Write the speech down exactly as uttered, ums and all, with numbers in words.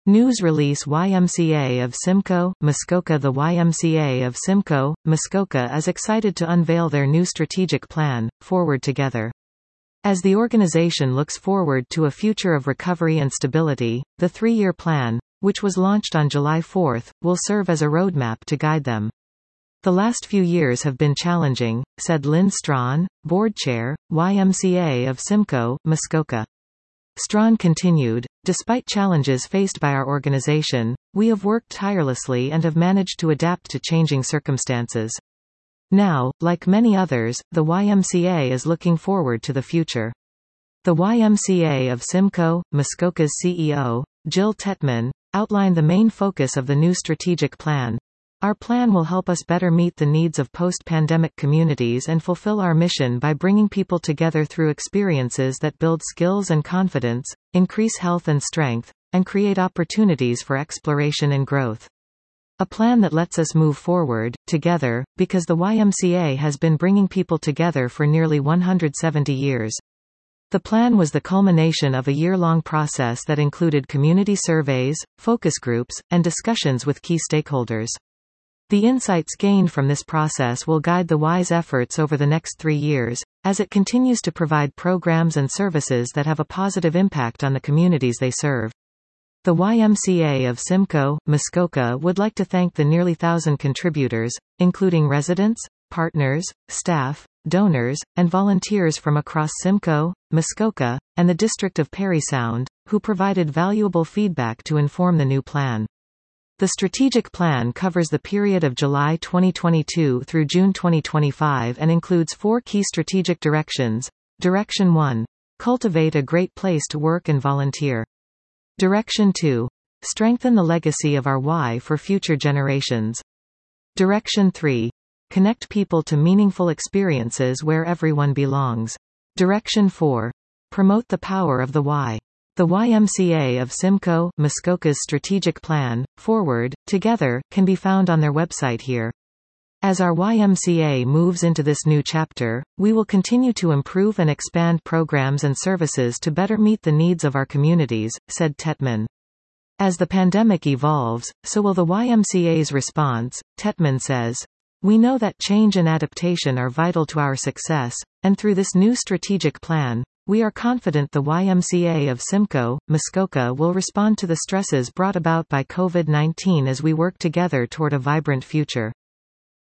News release Y M C A of Simcoe, Muskoka. The Y M C A of Simcoe, Muskoka is excited to unveil their new strategic plan, Forward Together. As the organization looks forward to a future of recovery and stability, the three-year plan, which was launched on July fourth, will serve as a roadmap to guide them. The last few years have been challenging, said Lynn Strawn, board chair, Y M C A of Simcoe, Muskoka. Strawn continued, "Despite challenges faced by our organization, we have worked tirelessly and have managed to adapt to changing circumstances. Now, like many others, the Y M C A is looking forward to the future." The Y M C A of Simcoe, Muskoka's C E O, Jill Tetman, outlined the main focus of the new strategic plan. "Our plan will help us better meet the needs of post-pandemic communities and fulfill our mission by bringing people together through experiences that build skills and confidence, increase health and strength, and create opportunities for exploration and growth. A plan that lets us move forward, together, because the Y M C A has been bringing people together for nearly one hundred seventy years. The plan was the culmination of a year-long process that included community surveys, focus groups, and discussions with key stakeholders. The insights gained from this process will guide the Y's efforts over the next three years, as it continues to provide programs and services that have a positive impact on the communities they serve." The Y M C A of Simcoe, Muskoka would like to thank the nearly thousand contributors, including residents, partners, staff, donors, and volunteers from across Simcoe, Muskoka, and the district of Parry Sound, who provided valuable feedback to inform the new plan. The strategic plan covers the period of July twenty twenty-two through June twenty twenty-five and includes four key strategic directions. Direction one. Cultivate a great place to work and volunteer. Direction two. Strengthen the legacy of our Y for future generations. Direction three. Connect people to meaningful experiences where everyone belongs. Direction four. Promote the power of the Y. The Y M C A of Simcoe, Muskoka's strategic plan, Forward Together, can be found on their website here. As our Y M C A moves into this new chapter, we will continue to improve and expand programs and services to better meet the needs of our communities, said Tetman. As the pandemic evolves, so will the Y M C A's response, Tetman says. "We know that change and adaptation are vital to our success, and through this new strategic plan, we are confident the Y M C A of Simcoe, Muskoka will respond to the stresses brought about by COVID nineteen as we work together toward a vibrant future."